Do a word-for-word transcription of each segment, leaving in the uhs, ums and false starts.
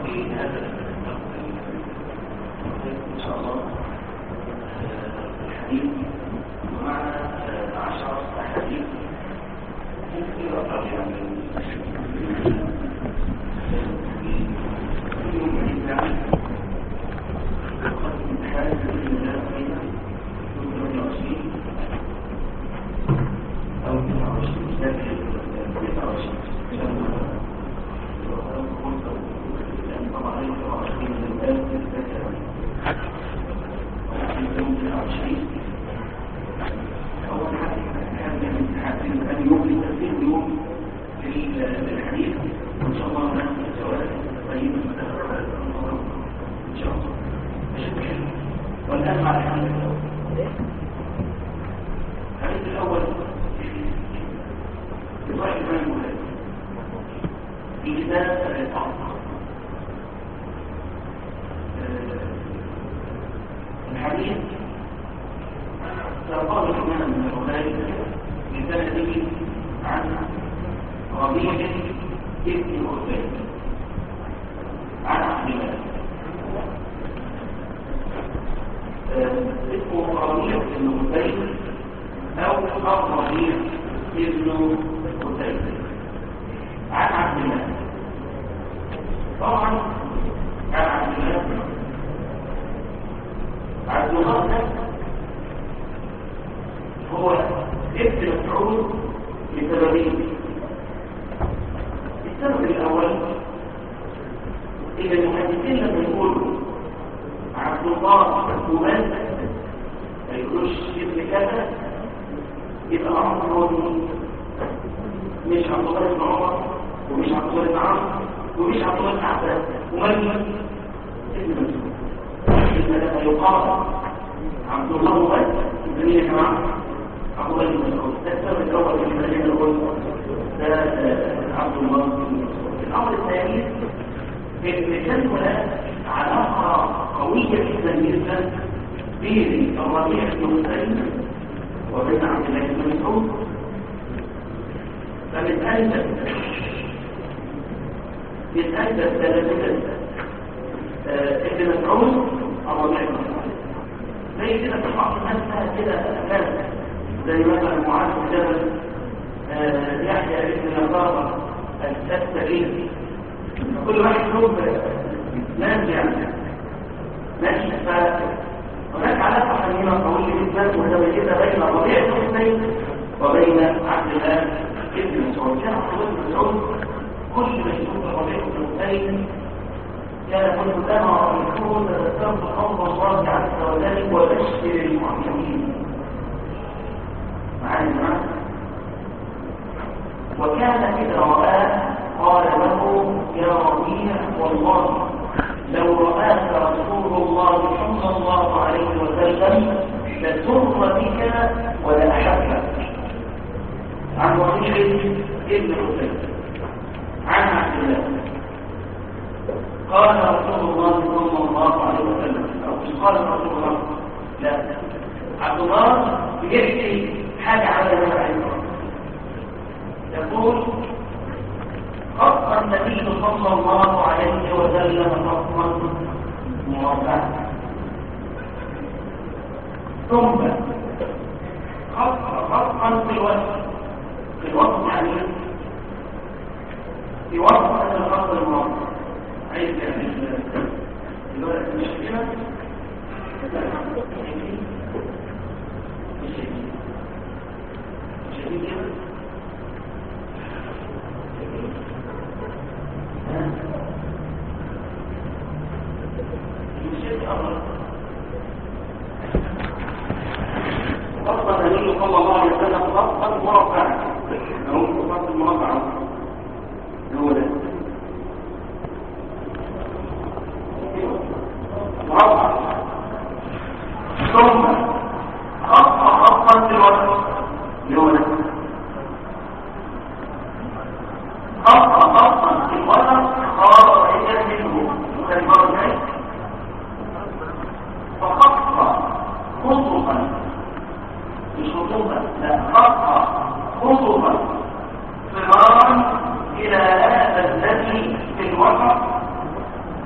في هذا إن شاء الله الحديث ومعنا عشرة أحاديث كثيرة طبعا كل يوم الإسلام وقد امتحان بإذن الله فينا ثلاثة وعشرين أو تسعة وعشرين تسعة وعشرين إن شاء الله لأن طبعا تسعة وعشرين من الآن أول حاجة هذا الامتحان أن يوم لتسليم يوم في الحديث وإن شاء الله نأخذ الجواب طيبا إن شاء الله بشكل والآن مع الحديث الأول الحديث الأول بصحيح من المولاد في كتاب الإطعام الحديث سأقال الإمام من الغلاية بسنده عن ربيع ابن أخبار عن عبد الله اسمه ربيع ابن أخبار أو ربيع ابن أخبار عن عبد الله طبعا عن عبد الله عبد الله ده هو ابن مسعود لسببين. السبب الاول ان المحدثين لما يقولوا عبد الله مبان ما يقولوش ابن كذا يبقى عمر هو مش عبد الله بن عمر ومش عبد الله بن عمرو ومش عبد الله بن عباس ومن ابن مسعود. لما يقال عبد الله مبان مين يا جماعه؟ عبد الله بن مسعود. ده السبب الاول في المدينه الاولى ده عبد الله بن مسعود. الامر الثاني ان كان هناك علاقه قويه جدا جدا بين الربيع بن حسين وبين عبد الله بن مسعود. فمن اجل من اجل ثلاثه ابن مسعود الربيع بن حسين زي كده في بعض الناس كده أفلام زي مثلا معاذ بن جبل يحيى ابن يسار السبيل كل واحد له ناس يعني ماشي. فهناك علاقه حميمه قويه جدا ومتميزه بين الربيع بن حسين وبين عبد الله بن مسعود. كان عبد الله بن مسعود كل ما يشوف الربيع بن حسين كان كنت انا رأيته تذكرت قول الله عز وجل وبشر المؤمنين معنا. وكان إذا رآه قال له يا ربيع والله لو رآك رسول الله صلى الله عليه وسلم لسر بك ولأحبك. عن ربيع ابن حسين عن عبد الله قال رسول الله صلى الله عليه وسلم أو مش قال رسول الله لا عبد الله بيحكي حاجة على النبي يقول خط النبي صلى الله عليه وسلم خطا مربعا ثم خط خطا في الوسط في الوسط يعني في وسط هذا الخط المربع عايز يعني الورق مش كده خطا النبي صلى الله عليه وسلم خطا مربعا هو خط المربع هو ده مربع ثم خط خطا في الوسط هو ده خط خطا في الوسط خارجا منه كالمرجع فخط خطوطا مش خطوطا لا خط خطوطا فرارا الى هذا الذي في الوسط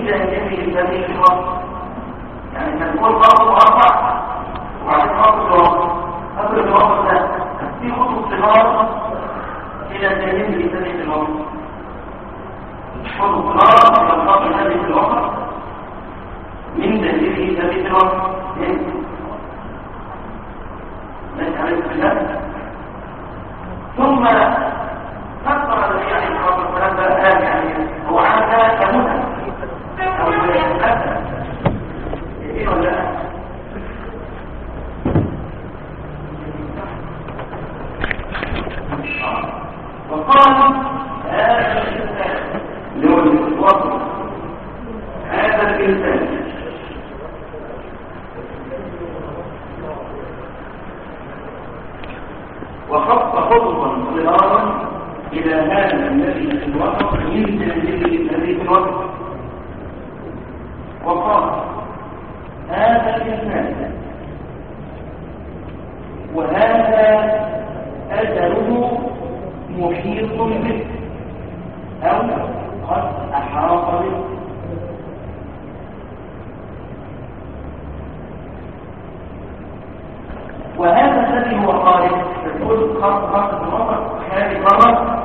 جانبه هذه الوقت، يعني كان يقول خط مربع وبعدين خط الوقت، خط الوقت ده في خطوط صغار الى جانبه هذه الوقت، خطوط صغار الى خط هذه الوقت من جانبه هذه الوقت. ليس عليه الخلاف. ثم فسر النبي عليه الصلاه والسلام بقى يعني هو عامل كمثل او كمثل ايه ولا لا؟ وقال هذا الانسان اللي هو الوصف هذا الانسان وخط خطوطا صغارا الى هذا الذي في الوسط من جانبه الذي في الوسط، وقال هذا الانسان وهذا اجله محيط به او قد احاط به. وهذا الذي هو خارج تقول خط خط الوسط خارج بره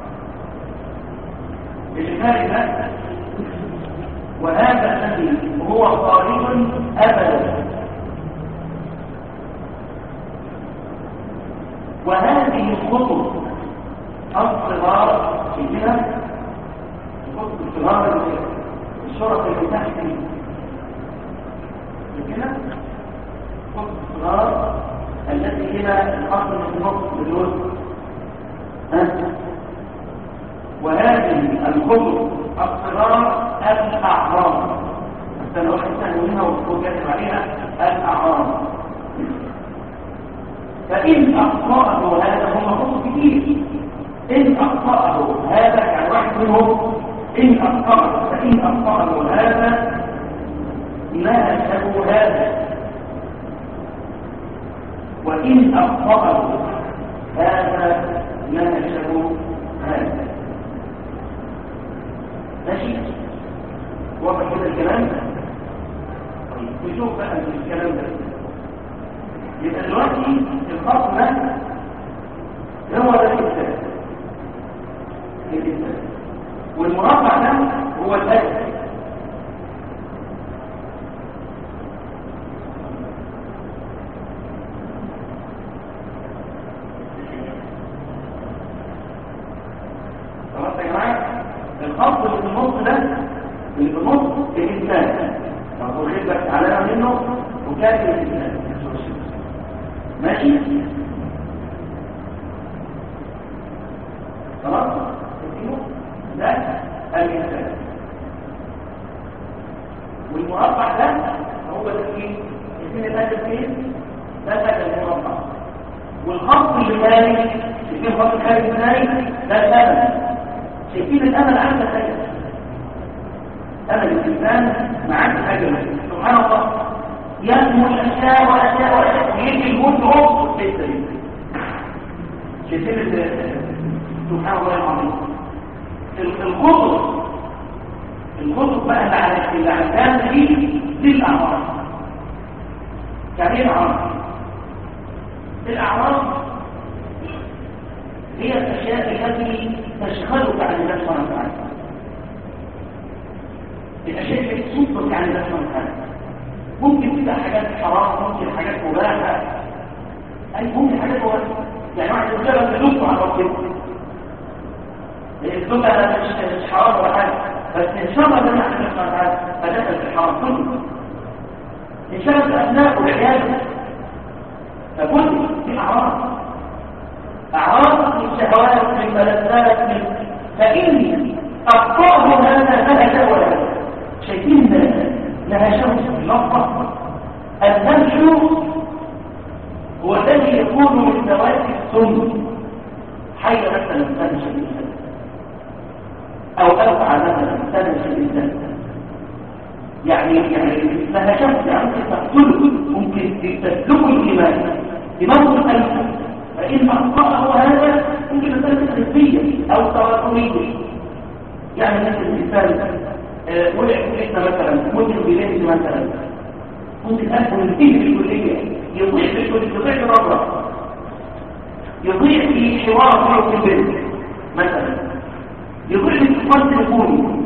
الخارج ده، وهذا الذي هو خارج ابدا. وهذه الخطوط الصغار كده الخطوط الصغار الشرط اللي تحت كده الخطوط الصغار التي هي الأصل في النص بالوسط. وهذه الخطوط الصغار الأعراض، حتى لو حسن منها وتكون كاتب عليها الأعراض. فإن أخطأه هذا هم خطوط كتير، إن أخطأه هذا يعني واحد منهم إن أخطأه فإن أخطأه هذا لا أشهد هذا، وإن أخطأه هذا لا أشهد هذا. ماشي؟ واضح كده الكلام؟ طيب نشوف بقى الكلام ده. يبقى دلوقتي الخط ده هو ده الإنسان، الإنسان والمربع ده هو الأجل. خلاص يا جماعة، الخط اللي في النص ده اللي في النص الإنسان، فهو خدك علامة منه وكاتب الإنسان. ماشي؟ خلاص؟ ده الإنسان والمربع ده هو ده ايه؟ الاثنين الأجل فين؟ ده الأجل المربع، والخط اللي خارج شايفين الخط الخارج ازاي؟ ده الأمل. شايفين الأمل عندك أجل، أمل الإنسان معاك أجل. سبحان الله، ينمو الأشياء وأشياء وأشياء ويجي الموت عمق لسه لسه. شايفين سبحان الله العظيم. الخطط الخطط بقى اللي على اللي على الناس دي دي الأعراض. يعني ايه الأعراض؟ الأعراض هي الأشياء التي تشغلك عن الله سبحانه وتعالى، الأشياء التي تصدك عن الله سبحانه وتعالى. ممكن تبقى حاجات حرام، ممكن حاجات مباحة، أي ممكن حاجات مباحة. يعني واحد يقول لك تدوك على ربنا، الدوك أنا مش حرام ولا حاجة، بس إن شاء الله ده نحن سبحانه وتعالى فدخل في الحرام كله. إن شاء الله الأبناء والعيال فكل في أعراض، أعراض من شهوات من ملذات من فإن أخطأه هذا فلا شيء ولا شيء. شايفين لها شمس اللفظة. النمش هو الذي يكون من ذوات السم، حي مثلا تنشى الإنسان أو أفعى مثلا تنشى الإنسان، يعني يعني لها شمس، يعني ممكن تقتله، ممكن تسلكه الإيمان بموت القلب. فإن أخطأه هذا ممكن تكون نسبية أو تواترية، يعني مثل الإنسان آه، وقع في فتنه مثلا، ممكن بيلبس مثلا، ممكن أكون ينتهي في الكليه، يضيع في الكليه، يضيع في نظره، يضيع في حوار في البنت مثلا، يضيع في اتصال تليفوني،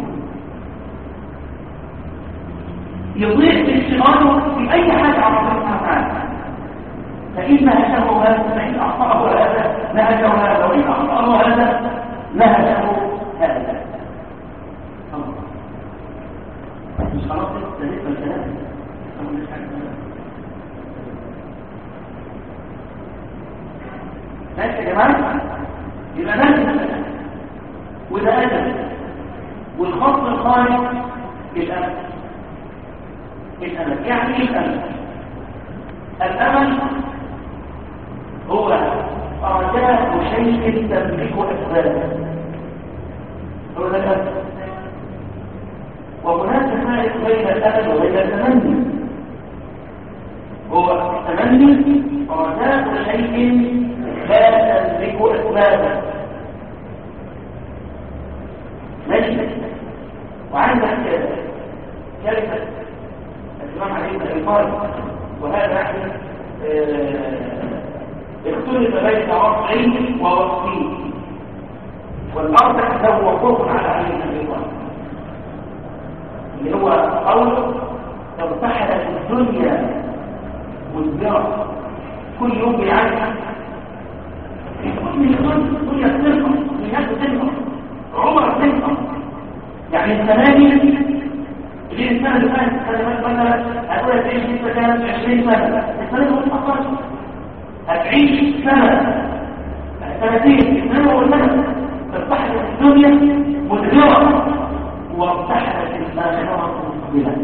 يضيع في اشتغاله في اي حاجه على الله سبحانه وتعالى. فإن هجه هذا فإن أخطأه هذا نهجه هذا، وإن أخطأه هذا نهجه هذا. مش خلاص تلك الكلام. ماشي يا جماعة؟ يبقى نهج وده أدب، والخط الخارج الأمل. الأمل يعني إيه الأمل؟ الأمل هو رجاء شيء تملك أسبابه، هو ده الأمل. وهناك فرق بين الأمل وبين التمني. هو التمني رجاء شيء لا تملك أسبابه، ماشي. وعندك كلمة الإمام علي بن أبي طالب، وهذا يعني اختلف بين وصفين ووصفين، والأربع له وقوف على علي بن أبي طالب، اللي هو قول لو ارتحلت الدنيا والدراسة كل يوم بيعاني في كل الدنيا بتنقص، الناس بتنقص، عمر بتنقص، يعني الثمانية اللي السنة اللي فاتت كانت مثلا هتقول هتعيش لسه كانت عشرين سنة، السنة اللي متأخرش هتعيش سنة سنتين سنة وسنة، ارتحلت الدنيا مدبرة وارتحلت الآخرة مقبلة،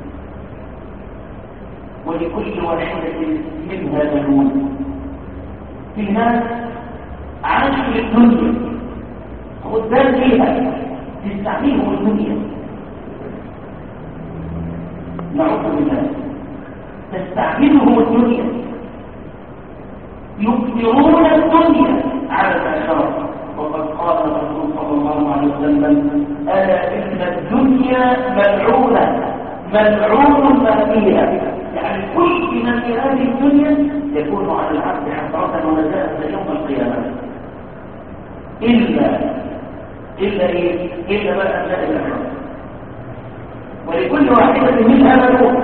ولكل واحدة منها بنون. في ناس عاشوا للدنيا خدام فيها تستعملهم الدنيا، نعوذ بالله، تستعملهم الدنيا، يكثرون الدنيا على الآخرة. وقد قال الرسول صلى الله عليه وسلم: ألا إن الدنيا ملعونة ملعون ما فيها، يعني كل ما في هذه الدنيا يكون على العبد حسرة ونجاة يوم القيامة، إلا إلا إيه؟ إلا بقى أبناء الآخرة. ولكل واحدة منها بنون،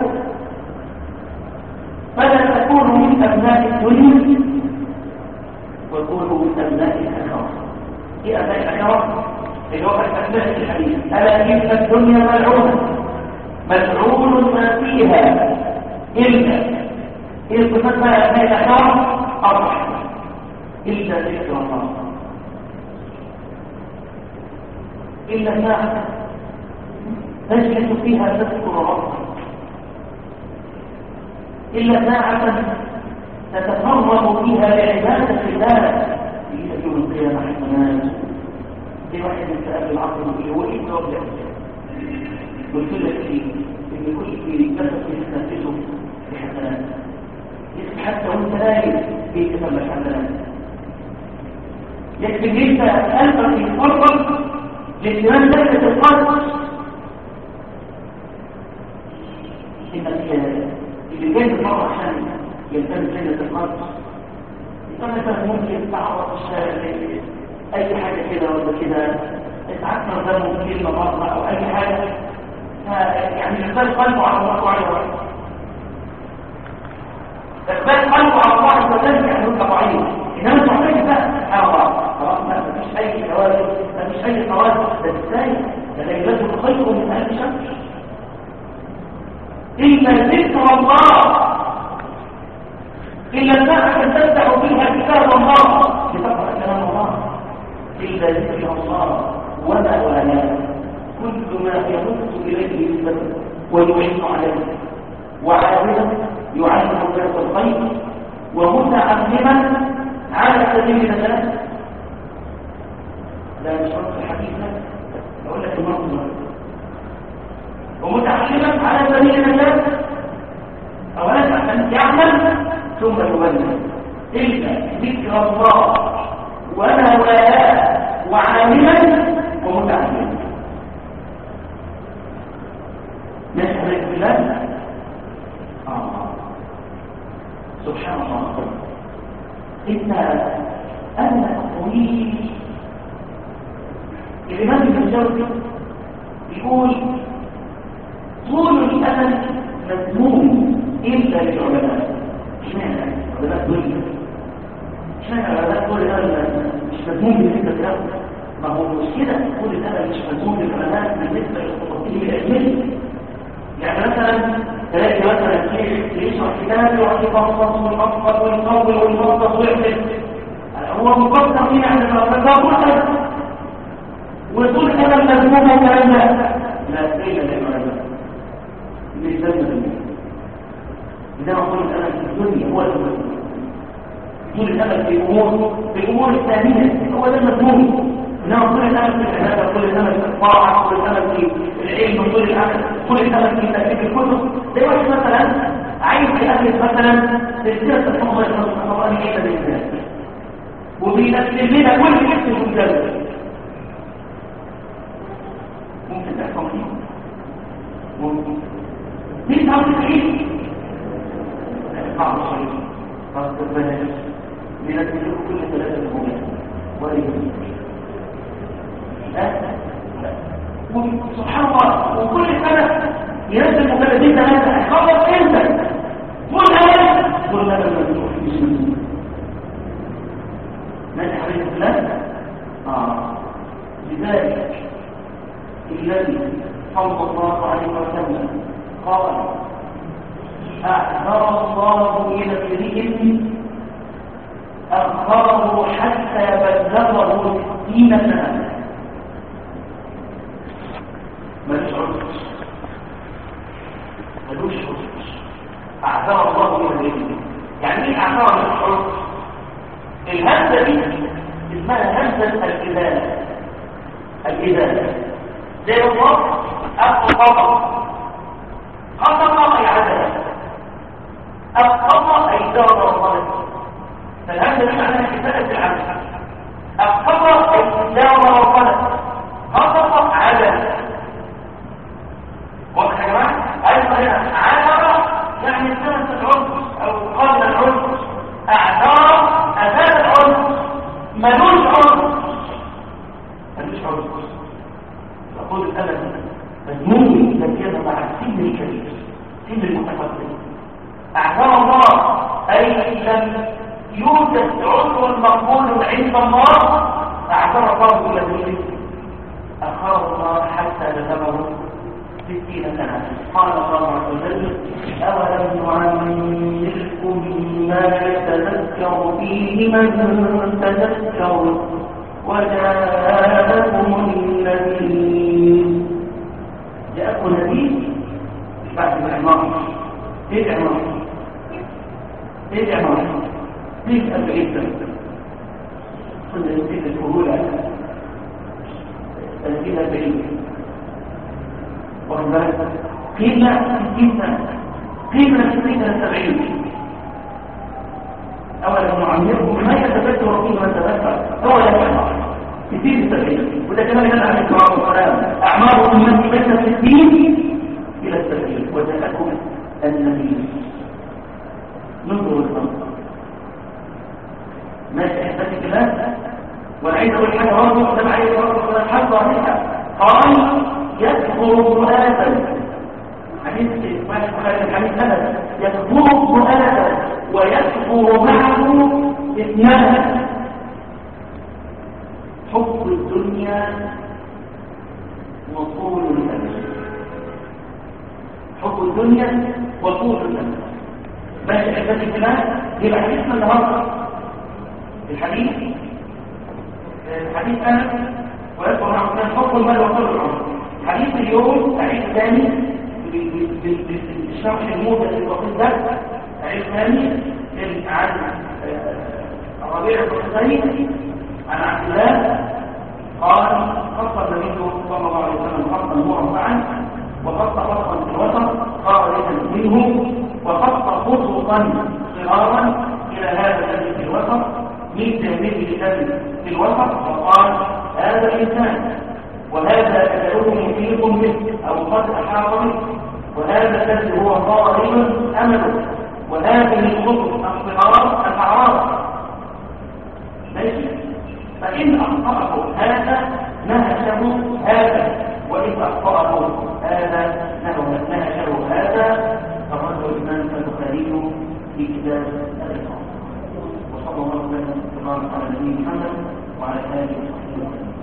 فلا تكون من أبناء الدنيا وكونوا من أبناء الآخرة. إيه أبناء الآخرة؟ اللي هو أبناء الحديث: ألا إن الدنيا ملعونة ملعون ما فيها، إلا إيه صفات أبناء الآخرة؟ أربعة: إلا ذكر الله، إلا ساعة تجلس فيها تذكر ربك، إلا ساعة تتفرغ فيها لعبادة الله. في يوم القيامة حسنات. في واحد من سأل العصر يقول: هو إيه توجه؟ قلت لك فيه إن كل في نفس يستنفسه بحسنات، حتى وانت نايم بيتفهم الحسنات، لكن انت قلبك يتفرغ لاتمام درجة القلب. اللي جاي بمرة عشان يلتمس جنة القلب، مثلا ممكن تعرض اي حاجة كده ولا كده، اتعكر دمه كلمة مرة او اي حاجة، يعني يقبل قلبه على الله وعلى الله. اقبال قلبه على الله عز وجل يعني هو طبيعي، انما تعطيه بقى سبحان الله، خلاص ما فيش اي توازن، ما فيش اي توازن، ده ازاي؟ ده ليلته خير من ألف شهر. إلا ذكر الله، إلا ساعة تفتح فيها كتاب الله لتقرأ كلام الله، إلا ذكر الله ولا ولا كل ما يمت إليه يثبت ويعين عليه، وعالما يعلم الناس الخير، ومتعلما على سبيل الناس. لا مش شرط الحديث، أقول لك المنظر، ومتعلما على سبيل الناس. أولا عشان يعمل ثم يبلغ، إلا ذكر الله ولا ولا وعالما ومتعلما. الإمام ابن الجوزي يقول طول الأمل مذموم إلا للعلماء. اشمعنى علماء دنيا؟ اشمعنى علماء طول الأمل مش مذموم بالنسبة للعلماء؟ ما هو مش كده، طول الأمل مش مذموم للعلماء بالنسبة للخططين العلمية. يعني مثلا تلاقي مثلا شيخ يشرح كتاب ويقعد يفصص ويفصص ويطول ويفصص ويعمل، هو مفصل فيه يعني فالفصل كلها وطول الأمل مذموم والكلام ده لا إلا للعلماء. مش ذنب إذا طول الأمل في الدنيا هو المذموم. طول الأمل في أمور في أمور الثانية هو ده المذموم. إنما طول الأمل في العبادة، طول الأمل في الطاعة، طول الأمل في العلم، طول الأمل طول الأمل في تأليف الكتب. زي واحد مثلا عايز يألف مثلا سلسلة الحفظ القرآنية للناس وبينزل لنا كل كتب المجلد. ممكن تحصل فيه؟ ممكن. مين تعرف تعيش؟ بعض الشيء بعض البنات بينزل كل ثلاثة المجلد ولا يمكن. سبحان الله، وكل سنة ينزل مجلدين ثلاثة. خلص انت كل هذا كل هذا المسؤول ماذا حبيب الله؟ آه لذلك الذي صلى الله عليه وسلم قال أعذر الله إلى ابنه أخره حتى بلغه ستين سنة. ملوش عذر ملوش عذر أعذر الله إلى ابنه. يعني ايه أعذر ملوش عذر؟ الهمزة دي اسمها همزة الإزالة. الإزالة زي الله أفقط خطط أي عدد أفقط أي دار وصلت. فالهمزة دي معناها كفاءة العدد. أفقط أي دار وصلت. خطط عدد. واضح يا جماعة؟ أيضا هنا عدد يعني سنة العنف أو قبل العنف. أعذار أزال العنف ملوش عنف ملوش عنف. أقول الألم مذموم تركيزا مع السن الكبير سن المتقدم. أعذار الله أي لم يوجد عذر مقبول عند الله. أعذر الله إلى ذلك أخر الله حتى بلغه ستين سنة. قال الله عز وجل أولم نعمركم ما يتذكر فيه من تذكر وجاءكم النذير. جاءكم النذير بعد العمار. ايه العمار؟ ايه العمار؟ ليه أربعين سنة؟ كنا نسيت الكهولة ثلاثين أربعين وعندها قيمة ستين سنة، قيمة ستين سنة سبعين. أولا نعمركم ما يتذكر فيه من تذكر أولا يحضر ستين سبعين. وده كمان كان عليه الصلاة والسلام أعمار أمتي بين الستين إلى السبعين وجاءكم النبي. ننظر الخمسة ماشي إحساسي كلام. وأنا عايز أقول حاجة برضه قدام عليه برضه حظ عليها. قال يكفر ابن آدم حديث ماشي الحديث أبدا. يكفر ابن آدم ويكفر معه اثنان: حب الدنيا وطول الأمل. حب الدنيا وطول الأمل. ماشي إحساسي كلام. يبقى حديثنا النهارده الحديث الحديث أنا ويذكر معه كان حب المال وطول العمر. حديث اليوم تعيش ثاني بالشرح الموجز البسيط ده. تعيش ثاني عن الربيع بن حسين عن عبد الله قال خط النبي صلى الله عليه وسلم خطا مربعا وخط خطا في الوسط قارئا منه وخط خطوطا صغارا الى هذا الذي في الوسط من تهميل الذي في الوسط وقال هذا الانسان وهذا أجله محيط به أو قد أحاط به وهذا الذي هو ظالم أمله وهذه الخطوط الصغار الأعراض. ماشي. فإن أخطأه هذا نهشه في كتاب الإمام. وصلى الله وسلم على نبينا محمد وعلى آله وصحبه وسلم.